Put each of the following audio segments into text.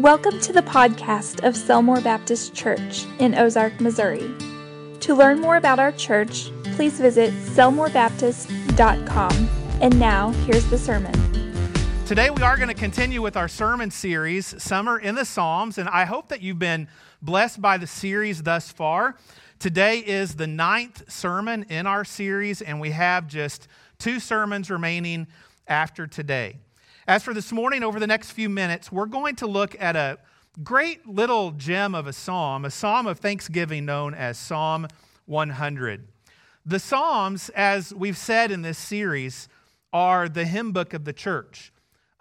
Welcome to the podcast of Selmore Baptist Church in Ozark, Missouri. To learn more about our church, please visit selmorebaptist.com. And now, here's the sermon. Today we are going to continue with our sermon series, Summer in the Psalms, and I hope that you've been blessed by the series thus far. Today is the 9th sermon in our series, and we have just 2 sermons remaining after today. As for this morning, over the next few minutes, we're going to look at a great little gem of a psalm of thanksgiving known as Psalm 100. The Psalms, as we've said in this series, are the hymn book of the church.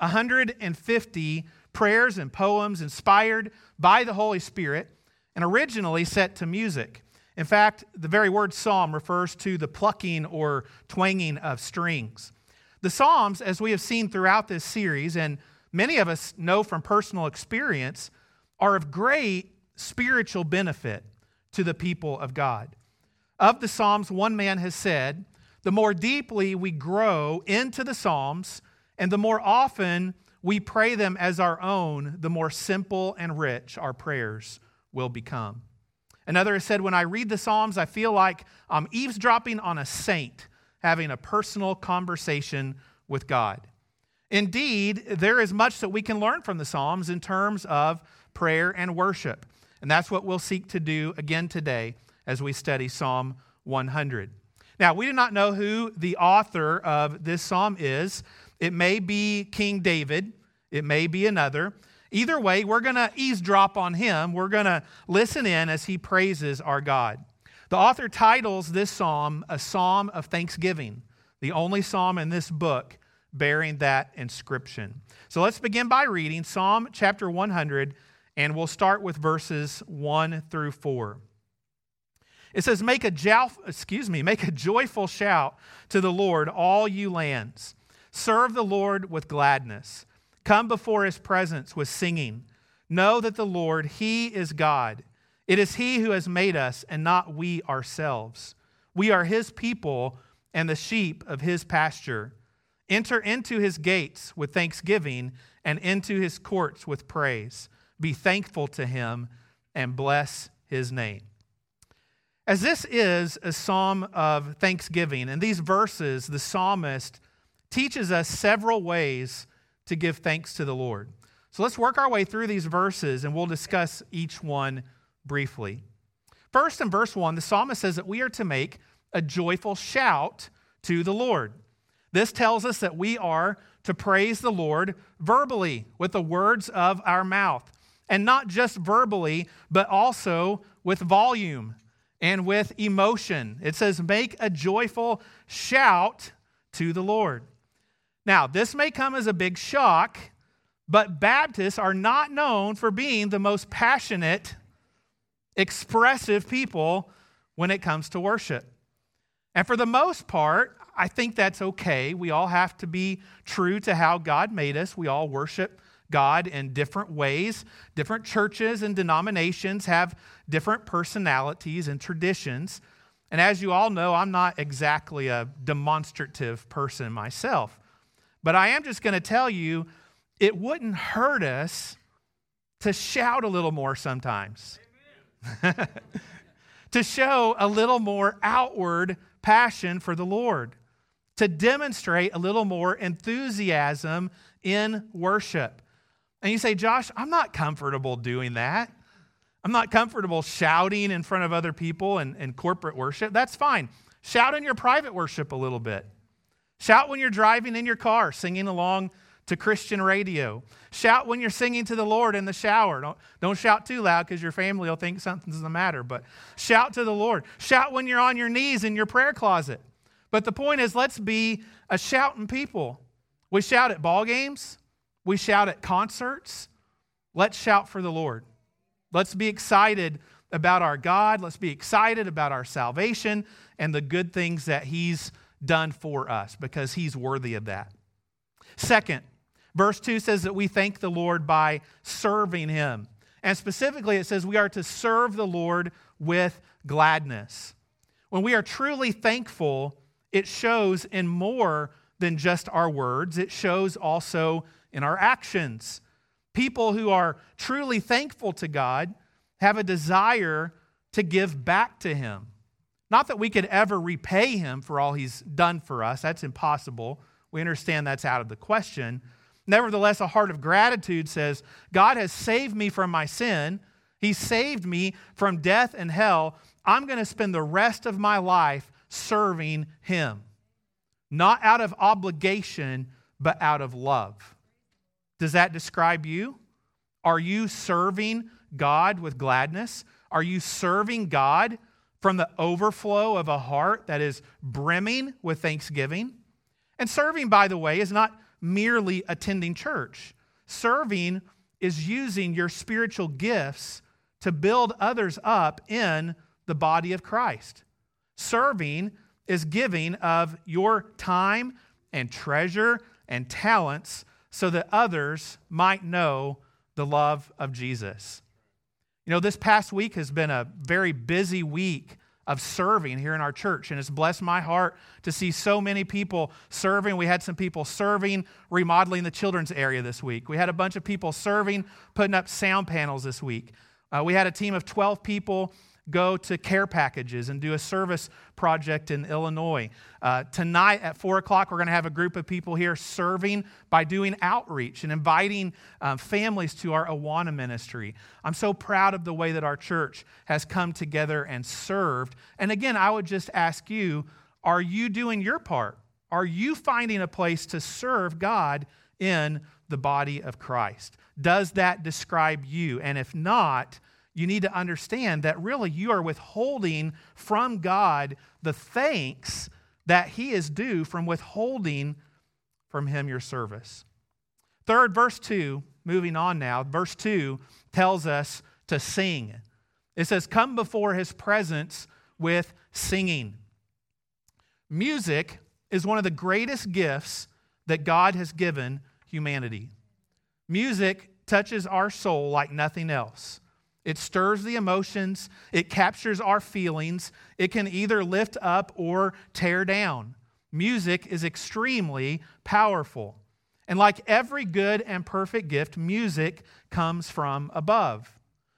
150 prayers and poems inspired by the Holy Spirit and originally set to music. In fact, the very word psalm refers to the plucking or twanging of strings. The Psalms, as we have seen throughout this series, and many of us know from personal experience, are of great spiritual benefit to the people of God. Of the Psalms, one man has said, the more deeply we grow into the Psalms, and the more often we pray them as our own, the more simple and rich our prayers will become. Another has said, when I read the Psalms, I feel like I'm eavesdropping on a saint, having a personal conversation with God. Indeed, there is much that we can learn from the Psalms in terms of prayer and worship. And that's what we'll seek to do again today as we study Psalm 100. Now, we do not know who the author of this psalm is. It may be King David. It may be another. Either way, we're going to eavesdrop on him. We're going to listen in as he praises our God. The author titles this psalm a psalm of thanksgiving, the only psalm in this book bearing that inscription. So let's begin by reading Psalm chapter 100, and we'll start with verses 1 through 4. It says, Make a joyful shout to the Lord, all you lands. Serve the Lord with gladness. Come before his presence with singing. Know that the Lord, he is God. It is he who has made us and not we ourselves. We are his people and the sheep of his pasture. Enter into his gates with thanksgiving and into his courts with praise. Be thankful to him and bless his name. As this is a psalm of thanksgiving, in these verses, the psalmist teaches us several ways to give thanks to the Lord. So let's work our way through these verses and we'll discuss each one briefly. First, in verse 1, the psalmist says that we are to make a joyful shout to the Lord. This tells us that we are to praise the Lord verbally with the words of our mouth. And not just verbally, but also with volume and with emotion. It says, make a joyful shout to the Lord. Now, this may come as a big shock, but Baptists are not known for being the most passionate, expressive people when it comes to worship. And for the most part, I think that's okay. We all have to be true to how God made us. We all worship God in different ways. Different churches and denominations have different personalities and traditions. And as you all know, I'm not exactly a demonstrative person myself. But I am just going to tell you, it wouldn't hurt us to shout a little more sometimes. To show a little more outward passion for the Lord. To demonstrate a little more enthusiasm in worship. And you say, Josh, I'm not comfortable doing that. I'm not comfortable shouting in front of other people in corporate worship. That's fine. Shout in your private worship a little bit. Shout when you're driving in your car, singing along to Christian radio. Shout when you're singing to the Lord in the shower. Don't shout too loud because your family will think something's the matter, but shout to the Lord. Shout when you're on your knees in your prayer closet. But the point is, let's be a shouting people. We shout at ball games. We shout at concerts. Let's shout for the Lord. Let's be excited about our God. Let's be excited about our salvation and the good things that he's done for us because he's worthy of that. Second, verse 2 says that we thank the Lord by serving him. And specifically, it says we are to serve the Lord with gladness. When we are truly thankful, it shows in more than just our words. It shows also in our actions. People who are truly thankful to God have a desire to give back to Him. Not that we could ever repay Him for all He's done for us. That's impossible. We understand that's out of the question. Nevertheless, a heart of gratitude says, God has saved me from my sin. He saved me from death and hell. I'm going to spend the rest of my life serving Him. Not out of obligation, but out of love. Does that describe you? Are you serving God with gladness? Are you serving God from the overflow of a heart that is brimming with thanksgiving? And serving, by the way, is not merely attending church. Serving is using your spiritual gifts to build others up in the body of Christ. Serving is giving of your time and treasure and talents so that others might know the love of Jesus. You know, this past week has been a very busy week of serving here in our church, and it's blessed my heart to see so many people serving. We had some people serving, remodeling the children's area this week. We had a bunch of people serving, putting up sound panels this week. We had a team of 12 people go to care packages and do a service project in Illinois. Tonight at 4 o'clock, we're going to have a group of people here serving by doing outreach and inviting families to our Awana ministry. I'm so proud of the way that our church has come together and served. And again, I would just ask you, are you doing your part? Are you finding a place to serve God in the body of Christ? Does that describe you? And if not, you need to understand that really you are withholding from God the thanks that He is due from withholding from Him your service. Third, verse 2, moving on now, verse 2 tells us to sing. It says, come before His presence with singing. Music is one of the greatest gifts that God has given humanity. Music touches our soul like nothing else. It stirs the emotions. It captures our feelings. It can either lift up or tear down. Music is extremely powerful. And like every good and perfect gift, music comes from above.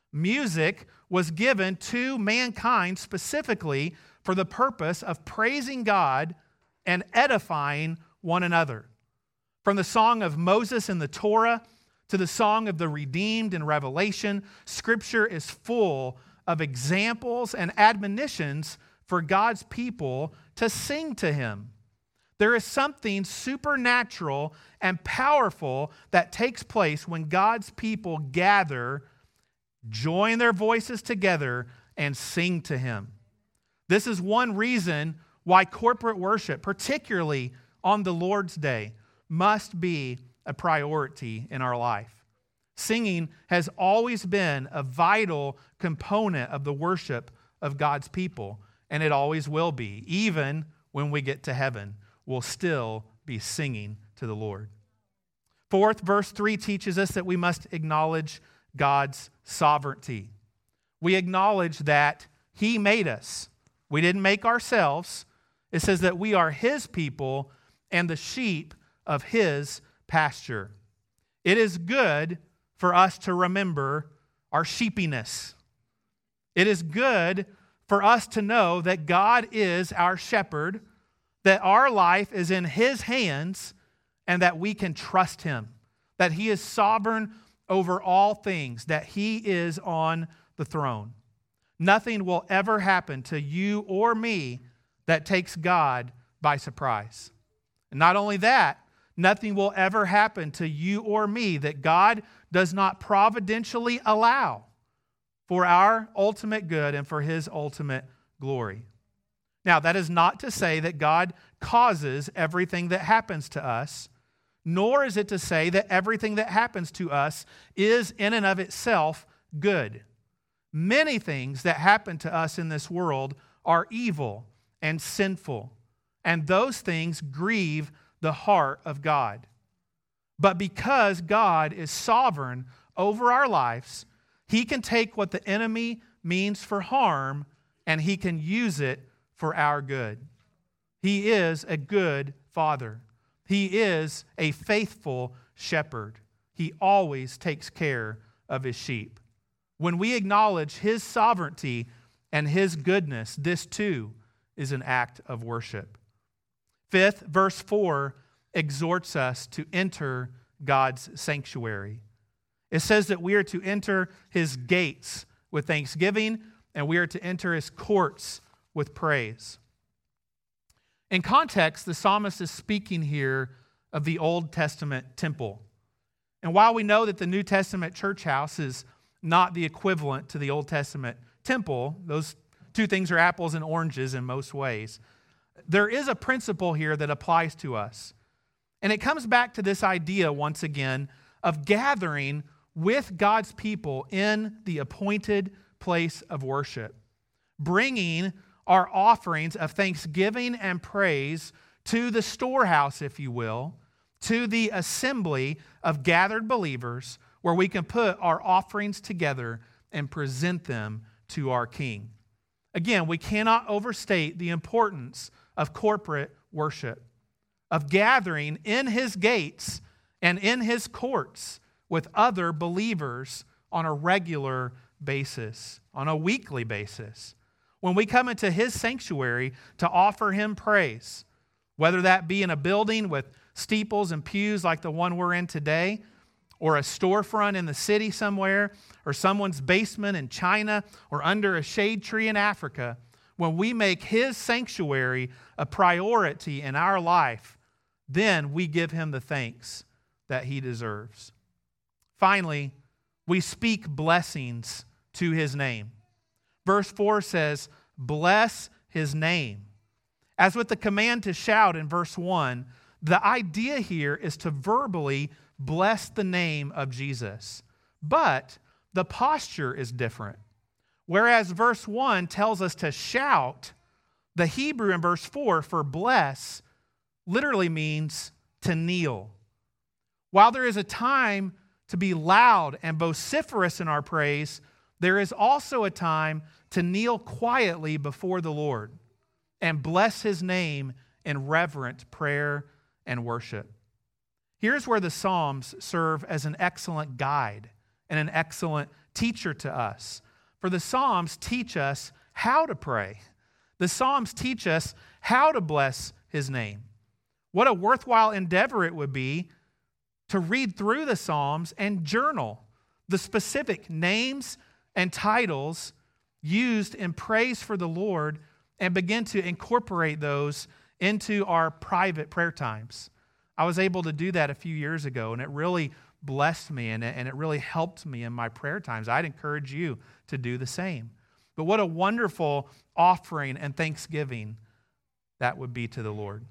Music was given to mankind specifically for the purpose of praising God and edifying one another. From the song of Moses in the Torah to the song of the redeemed in Revelation, Scripture is full of examples and admonitions for God's people to sing to Him. There is something supernatural and powerful that takes place when God's people gather, join their voices together, and sing to Him. This is one reason why corporate worship, particularly on the Lord's Day, must be a priority in our life. Singing has always been a vital component of the worship of God's people, and it always will be. Even when we get to heaven, we'll still be singing to the Lord. Fourth, verse 3 teaches us that we must acknowledge God's sovereignty. We acknowledge that He made us. We didn't make ourselves. It says that we are His people and the sheep of His pasture. It is good for us to remember our sheepiness. It is good for us to know that God is our shepherd, that our life is in His hands, and that we can trust Him, that He is sovereign over all things, that He is on the throne. Nothing will ever happen to you or me that takes God by surprise. And not only that, nothing will ever happen to you or me that God does not providentially allow for our ultimate good and for His ultimate glory. Now, that is not to say that God causes everything that happens to us, nor is it to say that everything that happens to us is in and of itself good. Many things that happen to us in this world are evil and sinful, and those things grieve the heart of God. But because God is sovereign over our lives, He can take what the enemy means for harm and He can use it for our good. He is a good Father. He is a faithful shepherd. He always takes care of his sheep. When we acknowledge his sovereignty and his goodness, this too is an act of worship. Fifth, verse 4 exhorts us to enter God's sanctuary. It says that we are to enter his gates with thanksgiving, and we are to enter his courts with praise. In context, the psalmist is speaking here of the Old Testament temple. And while we know that the New Testament church house is not the equivalent to the Old Testament temple, those two things are apples and oranges in most ways, there is a principle here that applies to us. And it comes back to this idea, once again, of gathering with God's people in the appointed place of worship, bringing our offerings of thanksgiving and praise to the storehouse, if you will, to the assembly of gathered believers where we can put our offerings together and present them to our King. Again, we cannot overstate the importance of corporate worship, of gathering in his gates and in his courts with other believers on a regular basis, on a weekly basis. When we come into his sanctuary to offer him praise, whether that be in a building with steeples and pews like the one we're in today, or a storefront in the city somewhere, or someone's basement in China, or under a shade tree in Africa, when we make his sanctuary a priority in our life, then we give him the thanks that he deserves. Finally, we speak blessings to his name. Verse 4 says, bless his name. As with the command to shout in verse 1, the idea here is to verbally bless the name of Jesus. But the posture is different. Whereas verse 1 tells us to shout, the Hebrew in verse 4 for bless literally means to kneel. While there is a time to be loud and vociferous in our praise, there is also a time to kneel quietly before the Lord and bless his name in reverent prayer and worship. Here's where the Psalms serve as an excellent guide and an excellent teacher to us. For the Psalms teach us how to pray. The Psalms teach us how to bless his name. What a worthwhile endeavor it would be to read through the Psalms and journal the specific names and titles used in praise for the Lord and begin to incorporate those into our private prayer times. I was able to do that a few years ago, and it really blessed me, and it really helped me in my prayer times. I'd encourage you to do the same. But what a wonderful offering and thanksgiving that would be to the Lord.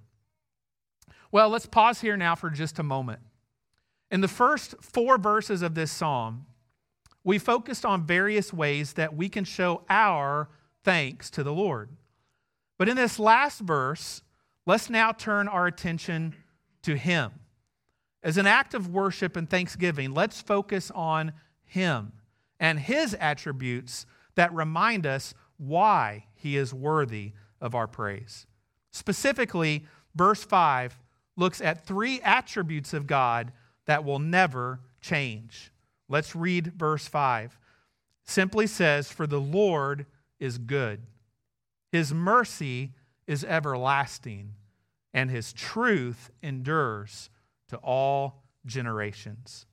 Well, let's pause here now for just a moment. In the first 4 verses of this psalm, we focused on various ways that we can show our thanks to the Lord. But in this last verse, let's now turn our attention to him. As an act of worship and thanksgiving, let's focus on him and his attributes that remind us why he is worthy of our praise. Specifically, verse 5 looks at 3 attributes of God that will never change. Let's read verse 5. Simply says, "For the Lord is good. His mercy is everlasting, and his truth endures to all generations."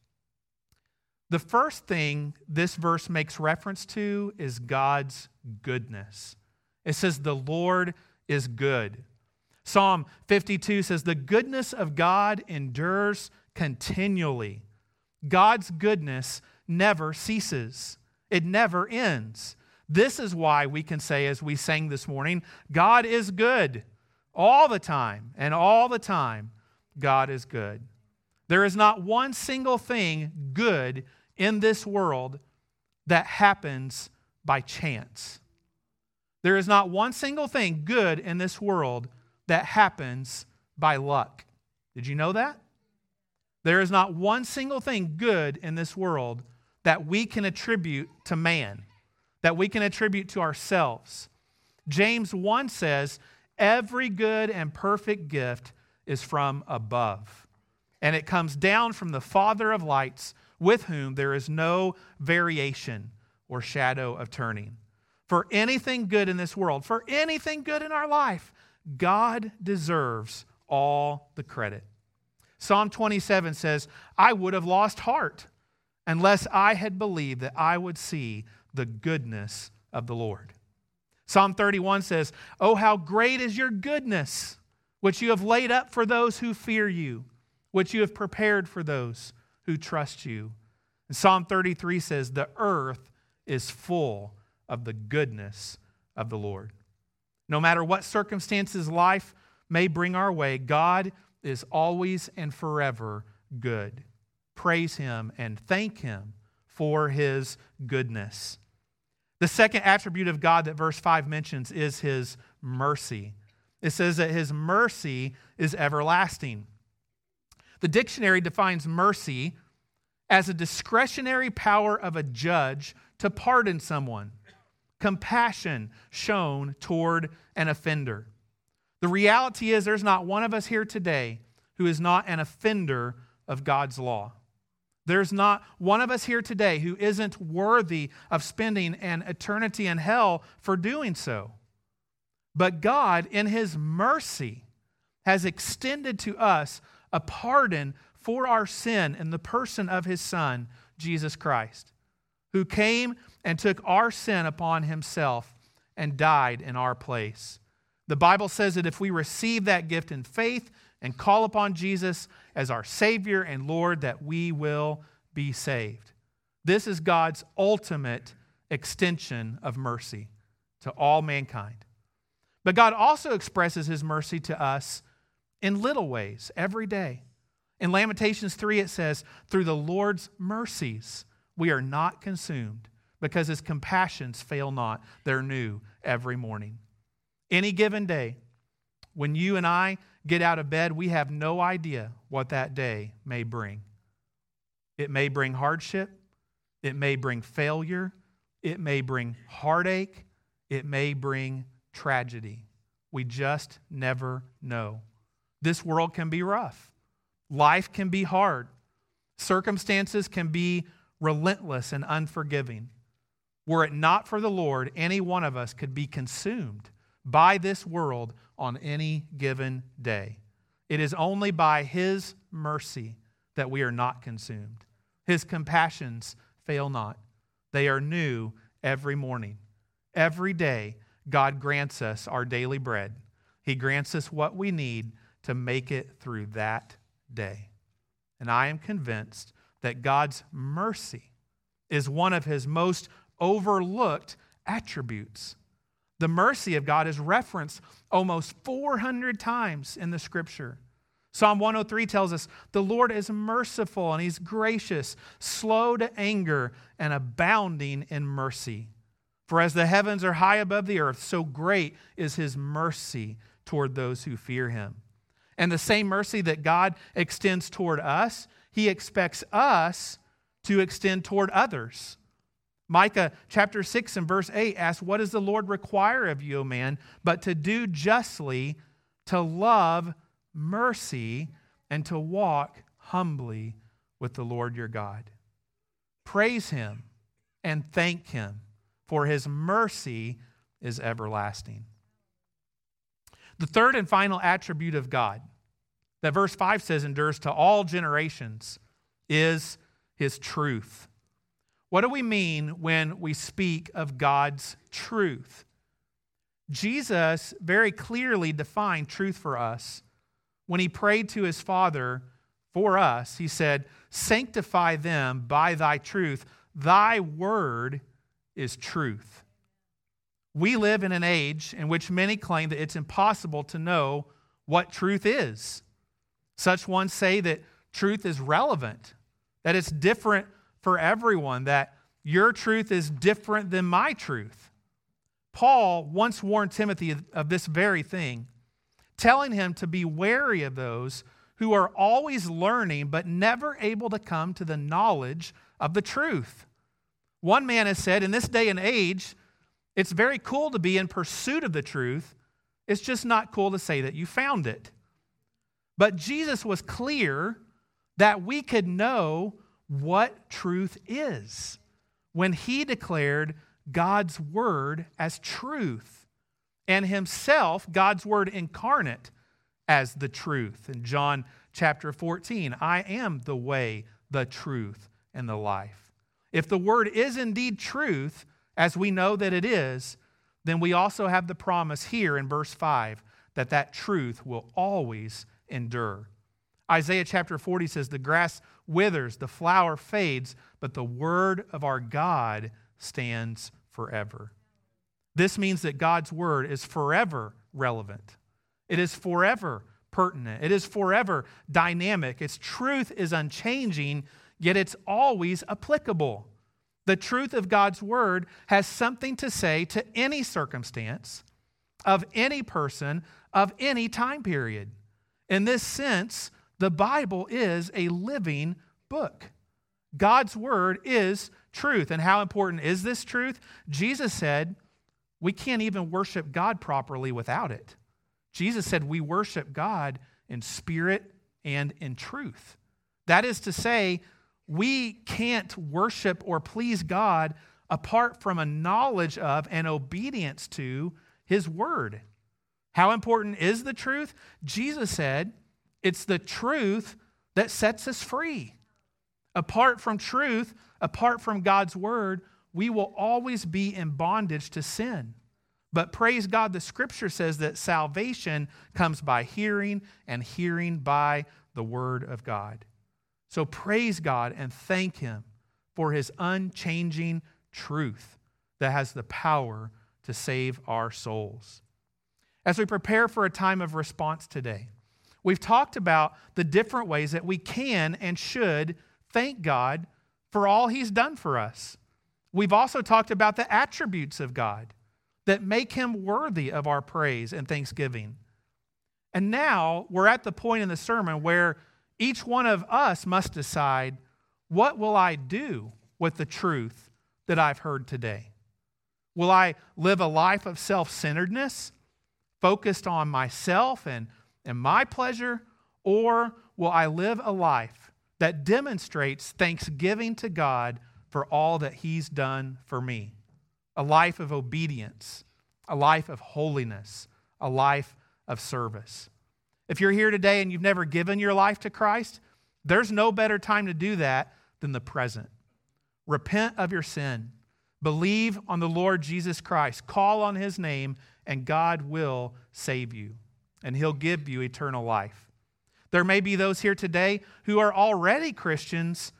The first thing this verse makes reference to is God's goodness. It says, "The Lord is good." Psalm 52 says, "The goodness of God endures continually." God's goodness never ceases. It never ends. This is why we can say, as we sang this morning, God is good all the time, and all the time, God is good. There is not one single thing good in this world that happens by chance. There is not one single thing good in this world that happens by luck. Did you know that? There is not one single thing good in this world that we can attribute to man, that we can attribute to ourselves. James 1 says, "Every good and perfect gift is from above and it comes down from the Father of lights, with whom there is no variation or shadow of turning. For anything good in this world, for anything good in our life, God deserves all the credit. Psalm 27 says, I would have lost heart unless I had believed that I would see the goodness of the Lord. Psalm 31 says, oh, how great is your goodness, which you have laid up for those who fear you, which you have prepared for those who trust you. And Psalm 33 says, the earth is full of the goodness of the Lord. No matter what circumstances life may bring our way, God is always and forever good. Praise Him and thank Him for His goodness. The second attribute of God that verse 5 mentions is His mercy. It says that His mercy is everlasting. The dictionary defines mercy as a discretionary power of a judge to pardon someone, compassion shown toward an offender. The reality is there's not one of us here today who is not an offender of God's law. There's not one of us here today who isn't worthy of spending an eternity in hell for doing so. But God, in His mercy, has extended to us a pardon for our sin in the person of His Son, Jesus Christ, who came and took our sin upon Himself and died in our place. The Bible says that if we receive that gift in faith and call upon Jesus as our Savior and Lord, that we will be saved. This is God's ultimate extension of mercy to all mankind. But God also expresses His mercy to us in little ways every day. In Lamentations 3, it says, through the Lord's mercies we are not consumed, because His compassions fail not. They're new every morning. Any given day, when you and I get out of bed, we have no idea what that day may bring. It may bring hardship. It may bring failure. It may bring heartache. It may bring tragedy. We just never know. This world can be rough. Life can be hard. Circumstances can be relentless and unforgiving. Were it not for the Lord, any one of us could be consumed by this world on any given day. It is only by His mercy that we are not consumed. His compassions fail not. They are new every morning. Every day, God grants us our daily bread. He grants us what we need to make it through that day. And I am convinced that God's mercy is one of His most overlooked attributes. The mercy of God is referenced almost 400 times in the Scripture. Psalm 103 tells us, the Lord is merciful and He's gracious, slow to anger, and abounding in mercy. For as the heavens are high above the earth, so great is His mercy toward those who fear Him. And the same mercy that God extends toward us, He expects us to extend toward others. Micah chapter 6 and verse 8 asks, what does the Lord require of you, O man, but to do justly, to love mercy, and to walk humbly with the Lord your God. Praise Him and thank Him, for His mercy is everlasting. The third and final attribute of God that verse 5 says endures to all generations is His truth. What do we mean when we speak of God's truth? Jesus very clearly defined truth for us. When He prayed to His Father for us, He said, sanctify them by Thy truth. Thy word is truth. We live in an age in which many claim that it's impossible to know what truth is. Such ones say that truth is relevant, that it's different for everyone, that your truth is different than my truth. Paul once warned Timothy of this very thing, telling him to be wary of those who are always learning but never able to come to the knowledge of the truth. One man has said, in this day and age, it's very cool to be in pursuit of the truth. It's just not cool to say that you found it. But Jesus was clear that we could know what truth is when he declared God's word as truth and himself, God's word incarnate, as the truth. In John chapter 14, I am the way, the truth, and the life. If the word is indeed truth, as we know that it is, then we also have the promise here in verse 5 that that truth will always endure. Isaiah chapter 40 says, the grass withers, the flower fades, but the word of our God stands forever. This means that God's word is forever relevant. It is forever pertinent. It is forever dynamic. Its truth is unchanging, yet it's always applicable. The truth of God's word has something to say to any circumstance, of any person, of any time period. In this sense, the Bible is a living book. God's word is truth. And how important is this truth? Jesus said, we can't even worship God properly without it. Jesus said we worship God in spirit and in truth. That is to say, we can't worship or please God apart from a knowledge of and obedience to his word. How important is the truth? Jesus said it's the truth that sets us free. Apart from truth, apart from God's word, we will always be in bondage to sin. But praise God, the scripture says that salvation comes by hearing, and hearing by the word of God. So praise God and thank him for his unchanging truth that has the power to save our souls. As we prepare for a time of response today, we've talked about the different ways that we can and should thank God for all he's done for us. We've also talked about the attributes of God that make him worthy of our praise and thanksgiving. And now we're at the point in the sermon where each one of us must decide, what will I do with the truth that I've heard today? Will I live a life of self-centeredness, focused on myself and my pleasure, or will I live a life that demonstrates thanksgiving to God for all that he's done for me? A life of obedience, a life of holiness, a life of service. If you're here today and you've never given your life to Christ, there's no better time to do that than the present. Repent of your sin. Believe on the Lord Jesus Christ. Call on his name, and God will save you, and he'll give you eternal life. There may be those here today who are already Christians,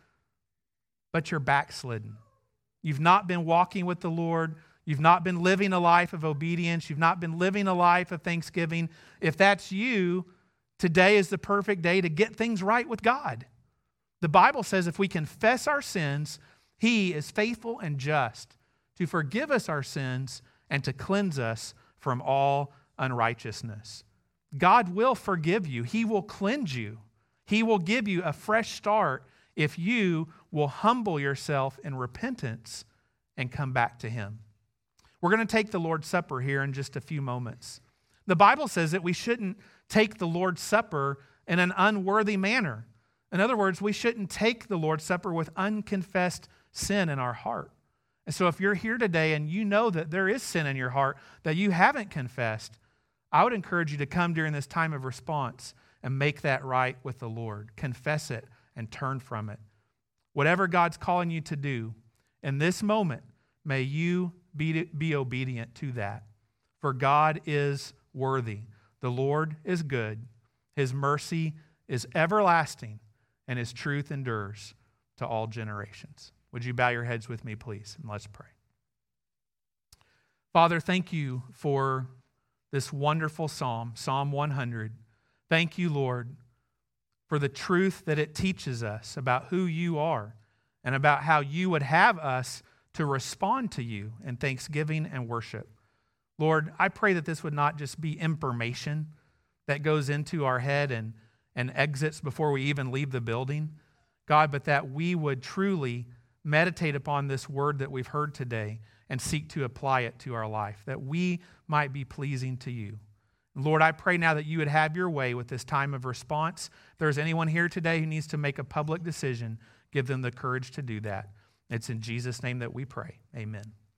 but you're backslidden. You've not been walking with the Lord. You've not been living a life of obedience. You've not been living a life of thanksgiving. If that's you, today is the perfect day to get things right with God. The Bible says if we confess our sins, he is faithful and just to forgive us our sins and to cleanse us from all unrighteousness. God will forgive you. He will cleanse you. He will give you a fresh start if you will humble yourself in repentance and come back to him. We're going to take the Lord's Supper here in just a few moments. The Bible says that we shouldn't take the Lord's Supper in an unworthy manner. In other words, we shouldn't take the Lord's Supper with unconfessed sin in our heart. And so if you're here today and you know that there is sin in your heart that you haven't confessed, I would encourage you to come during this time of response and make that right with the Lord. Confess it and turn from it. Whatever God's calling you to do in this moment, may you be obedient to that. For God is worthy. The Lord is good. His mercy is everlasting, and his truth endures to all generations. Would you bow your heads with me, please, and let's pray. Father, thank you for this wonderful psalm, Psalm 100. Thank you, Lord, for the truth that it teaches us about who you are and about how you would have us to respond to you in thanksgiving and worship. Lord, I pray that this would not just be information that goes into our head and exits before we even leave the building, God, but that we would truly meditate upon this word that we've heard today and seek to apply it to our life, that we might be pleasing to you. Lord, I pray now that you would have your way with this time of response. If there's anyone here today who needs to make a public decision, give them the courage to do that. It's in Jesus' name that we pray. Amen.